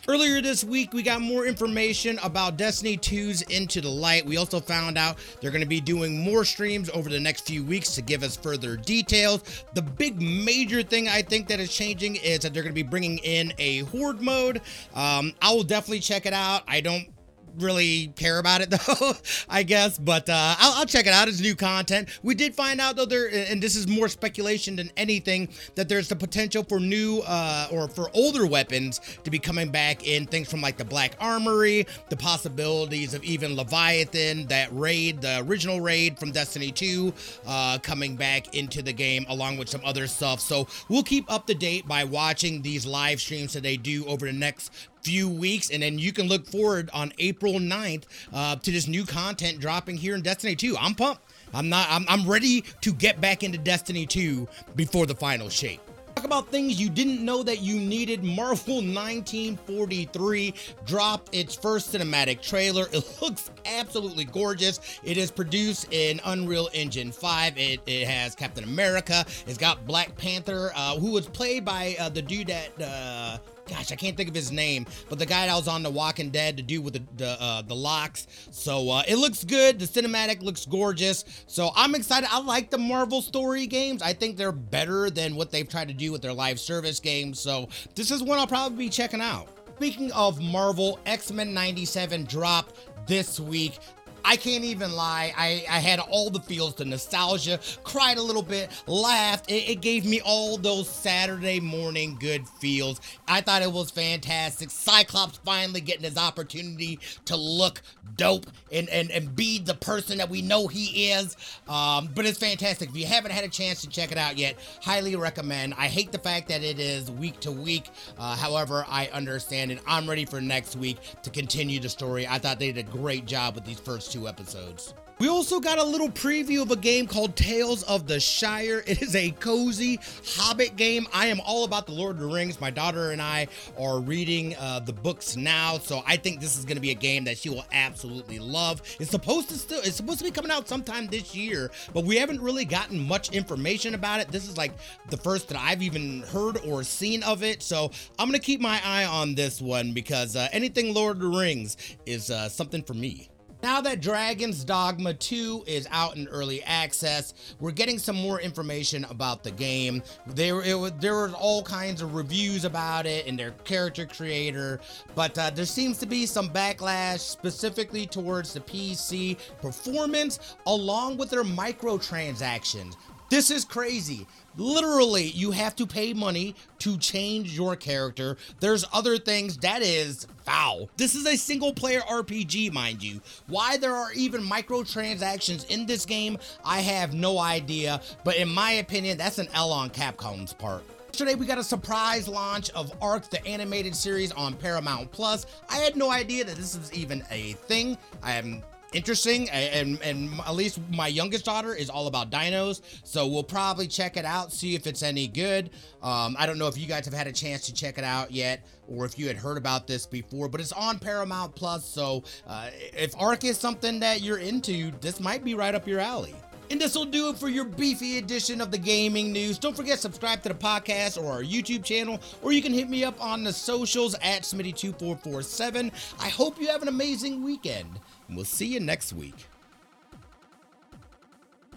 Earlier this week, we got more information about Destiny 2's Into the Light. We also found out they're going to be doing more streams over the next few weeks to give us further details. The big major thing I think that is changing is that they're going to be bringing in a Horde mode. I will definitely check it out. I don't really care about it though, I guess, but I'll check it out as new content. We did find out though and this is more speculation than anything, that there's the potential for new or for older weapons to be coming back in, things from like the Black Armory, the possibilities of even Leviathan, that raid, the original raid from Destiny 2 coming back into the game, along with some other stuff. So we'll keep up to date by watching these live streams that they do over the next few weeks, and then you can look forward on April 9th to this new content dropping here in Destiny 2. I'm pumped. I'm ready to get back into Destiny 2 before the final shape. Talk about things you didn't know that you needed. Marvel 1943 dropped its first cinematic trailer. It looks absolutely gorgeous. It is produced in Unreal Engine 5. It has Captain America. It's got Black Panther, who was played by the dude that gosh, I can't think of his name, but the guy that was on The Walking Dead, the dude with the locks. So it looks good. The cinematic looks gorgeous. So I'm excited. I like the Marvel story games. I think they're better than what they've tried to do with their live service games. So this is one I'll probably be checking out. Speaking of Marvel, X-Men 97 dropped this week. I can't even lie, I had all the feels, the nostalgia, cried a little bit, laughed. It gave me all those Saturday morning good feels. I thought it was fantastic. Cyclops finally getting his opportunity to look dope and be the person that we know he is. But it's fantastic. If you haven't had a chance to check it out yet, highly recommend. I hate the fact that it is week to week. However, I understand, and I'm ready for next week to continue the story. I thought they did a great job with these first two episodes. We also got a little preview of a game called Tales of the Shire. It is a cozy Hobbit game. I am all about the Lord of the Rings. My daughter and I are reading the books now, so I think this is going to be a game that she will absolutely love. It's supposed to be coming out sometime this year, but we haven't really gotten much information about it. This is like the first that I've even heard or seen of it, so I'm going to keep my eye on this one because anything Lord of the Rings is something for me. Now that Dragon's Dogma 2 is out in early access, we're getting some more information about the game. There were all kinds of reviews about it and their character creator, but there seems to be some backlash specifically towards the PC performance, along with their microtransactions. This is crazy. Literally, you have to pay money to change your character. There's other things that is foul. This is a single player RPG, mind you. Why there are even microtransactions in this game, I have no idea. But in my opinion, that's an L on Capcom's part. Yesterday, we got a surprise launch of ARK, the animated series on Paramount Plus. I had no idea that this was even a thing. Interesting, and at least my youngest daughter is all about dinos, so we'll probably check it out, see if it's any good. I don't know if you guys have had a chance to check it out yet, or if you had heard about this before, but it's on Paramount Plus, so if ARK is something that you're into, this might be right up your alley. And this will do it for your beefy edition of the gaming news. Don't forget, subscribe to the podcast or our YouTube channel, or you can hit me up on the socials at Smitty2447. I hope you have an amazing weekend, and we'll see you next week.